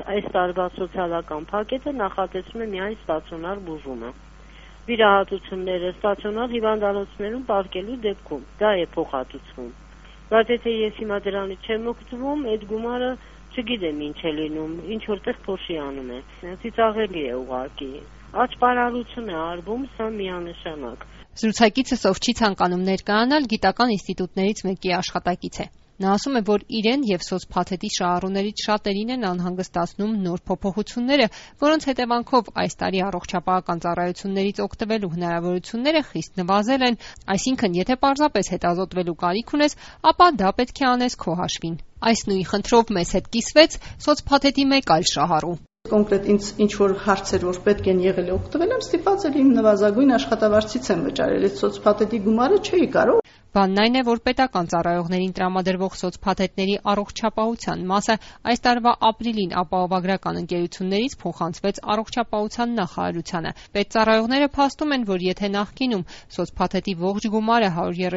այս տարվա սոցիալական փակետը նախատեսում է միայն ստացիոնար բուժումը։ Վիրահատությունները ստացիոնար հիվանդանոցներում պարկելու դեպքում դա է փոխհատուցվում։ Բայց եթե ես հիմա դրանից չեմ օգտվում, այդ գումարը չգիտեմ ինչ է լինում, ինչ որտեղ փոշի անում է։ Ծիծաղելի է ուղղակի։ Աճպարարություն է արվում, սա միանշանակ։ Զրուցակիցս, ով չի ցանկանում ներկայանալ, գիտական ինստիտուտներից մեկի աշխատակից է։ Նա ասում է, որ իրեն եւ սոցփաթեթի շահառուներից շատերին են անհանգստացնում նոր փոփոխությունները, որոնց հետևանքով այս տարի առողջապահական ծառայություններից օգտվելու հնարավորությունները խիստ նվազել են, այսինքն եթե պարզապես հետազոտվելու կարիք ունես, ապա դա պետք է անես քո հաշվին։ Այս նույն խնդրով մեզ հետ կիսվեց սոցփաթեթի մեկ այլ շահառու։ Կոնկրետ ինչ որ հարցեր, որ պետք են եղել է օգտվել եմ, ստիպված եմ իմ նվազագույն աշխատավարձից եմ վճարել, այդ սոցփաթեթի գումարը չէի կարող։ Բանն այն է, որ պետական ծառայողներին տրամադրվող սոցփաթեթների առողջապահության մասը այս տարվա ապրիլին ապահովագրական ընկերություններից փոխանցվեց առողջապահության նախարարությանը։ Պետծառայողները փաստում են, որ եթե նախկինում սոցփաթեթի ողջ գումարը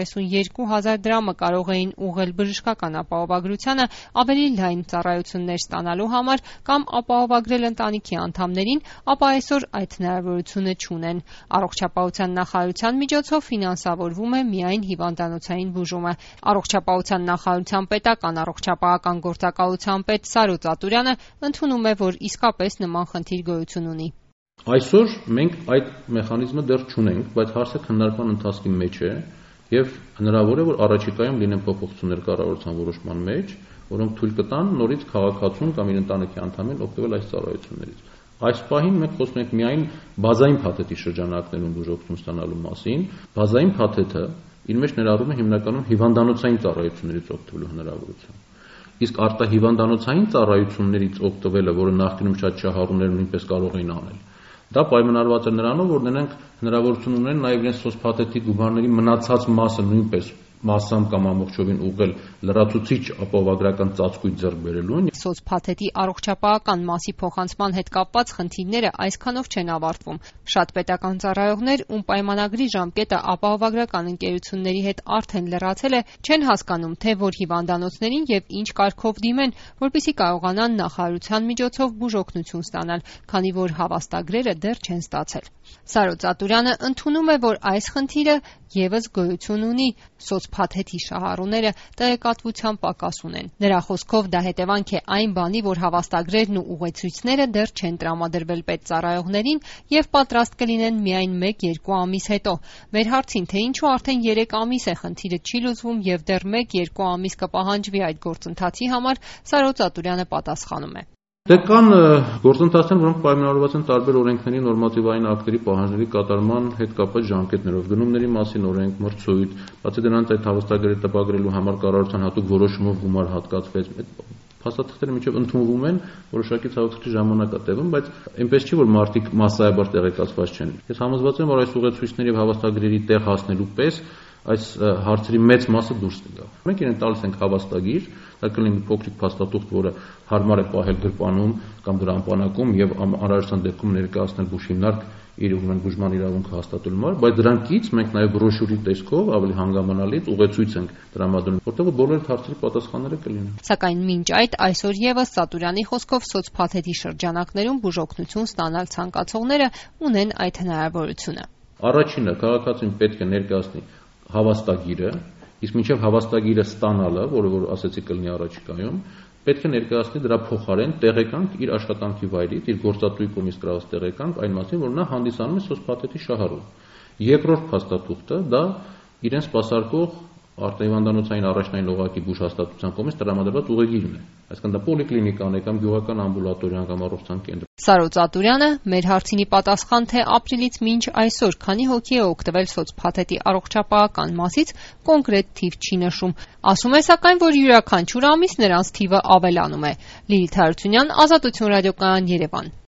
132,000 դրամը կարող էին ուղղել բժշկական ապահովագրությանը ավելի լայն ծառայություններ ստանալու համար կամ ապահովագրել ընտանիքի անդամներին, ապա այսօր այդ հնարավորությունը չունեն։ Առողջապահության նախարարության միջոցով ֆինանսավորվում է միայն հիվանդանոցային բուժումը։ Առողջապահության նախարարության պետական առողջապահական գործակալության պետ Սարո Ծատուրյանը ընդունում է, որ իսկապես նման խնդիր գոյություն ունի։ Այսօր մենք այդ մեխանիզմը դեռ չունենք, բայց հարցը քննարկման ընթացքի մեջ է եւ հնարավոր է, որ առաջիկայում լինեն փոփոխություններ կառավարության որոշման մեջ, որոնք թույլ կտան նորից քաղաքացուն կամ իր ընտանիքի անդամին օգտվել այս ծառայություններից։ Այս պահին մենք խոսում ենք միայն բազային փաթեթի շրջանակներում բուժօգնություն ստանալու մասին։ Բազային փաթեթը իր մեջ ներառում է հիմնականում հիվանդանոցային ծառայություններից օգտվելու հնարավորություն։ Իսկ արտահիվանդանոցային ծառայություններից օգտվելը, որը նախկինում շատ շահառուներ նույնպես կարող էին անել, դա պայմանավորված է նրանով, որ նրանք հնարավորություն ունեն նաև իրենց սոցփաթեթի գումարների մնացած մասը նույնպես մասամբ կամ ամբողջովին ուղղել լրացուցիչ ապահովագրական ծածկույթ ձեռք բերելուն։ Սոցփաթեթի առողջապահական մասի փոխանցման հետ կապված խնդիրները այսքանով չեն ավարտվում։ Շատ պետական ծառայողներ, ում պայմանագրի ժամկետը ապահովագրական ընկերությունների հետ արդեն լրացել է, չեն հասկանում, թե որ հիվանդանոցներին եւ ինչ կարգով դիմեն, որպեսզի կարողանան նախարարության միջոցով բուժօգնություն ստանալ, քանի որ հավաստագրերը դեռ չեն ստացել։ Սարո Ծատուրյանը ընդունում է, որ այս խնդիրը եւս գոյություն ունի, սոցփաթեթի շահառուները տեղեկատվության պակաս ունեն։ Նրա խոսքով դա հետևանք է այն բանի, որ հավաստագրերն ու ուղեցույցները դեռ չեն տրամադրվել պետծառայողներին եւ պատրաստ կլինեն միայն 1-2 ամիս հետո։ Մեր հարցին, թե ինչու արդեն 3 ամիս է խնդիրը չի լուծվում եւ դեռ 1-2 ամիս կպահանջվի այդ գործընթացի համար, Սարո Ծատուրյանը պատասխանում է. Դե կան գործընթացներ, որոնք պայմանավորված են տարբեր օրենքների, նորմատիվային ակտերի պահանջների կատարման հետ կապված ժամկետներով, գնումների մասին օրենք, մրցույթ, բացի դրանից այդ հավաստագրերը տպագրելու համար կառավարության հատուկ որոշումով գումար հատկացվեց։ Փաստաթղթերը մինչև ընդունվում են, որոշակի ցավոք ժամանակ է տևում, բայց այնպես չի, որ մարդիկ մասսայաբար տեղեկացված չեն։ Ես համոզված եմ, որ այս ուղեցույցների եւ հավաստագրերի տեղ հասնելու պես այս հարցերի մեծ մասը դուրս կգա։ Մենք իրեն տալիս ենք հավաստագիր, դա կլինի փոքրիկ փաստաթուղթ, որը հարմար է պահել գրպանում կամ գրամպանակում եւ անհրաժեշտության դեպքում ներկայացնել բուժհիմնարկ իր ուրեմն բուժման իրավունքը հաստատելու համար, բայց դրանքից մենք նաեւ բրոշյուրի տեսքով ավելի հանգամանալից ուղեցույց ենք տրամադրում, որտեղ բոլոր հարցերի պատասխանները կլինեն։ Սակայն մինչ այդ այսօր եւս Ծատուրյանի խոսքով սոցփաթեթի շրջանակներում բուժօգնություն ստանալ ցանկացողները ունեն այդ հնարավորությունը։ Առաջինը քաղաքացին պետք է ներկայացնի հավաստագիրը, իսկ մինչև հավաստագիրը ստանալը, որը որ ասեցի կլինի առաջիկայում, պետք է ներկայացնի դրա փոխարեն տեղեկանք իր աշխատանքի վայրից, իր գործատուի կողմից գրված տեղեկանք այն մասին, որ նա հանդիսանում է սոցփաթեթի շահառու։ Երկրորդ փաստաթուղթը դա իրեն սպասարկող արտահիվանդանոցային առաջնային օղակի բուժհաստատության կողմից տրամադրված ուղեգիրն է։ Այսինքն դա պոլիկլինիկան է կամ գյուղական ամբուլատորիան կամ առողջության կենտրոն։ Սարո Ծատուրյանը մեր հարցինի պատասխան, թե ապրիլից մինչ այսօր քանի հոգի է օգտվել սոցփաթեթի առողջապահական մասից, կոնկրետ թիվ չի նշում։ Ասում է սակայն, որ յուրաքանչյուր ամիս նրանց թիվը ավելանում է։ Լիլիթ Հարությունյան, Ազատություն ռադիոկայան, Երևան։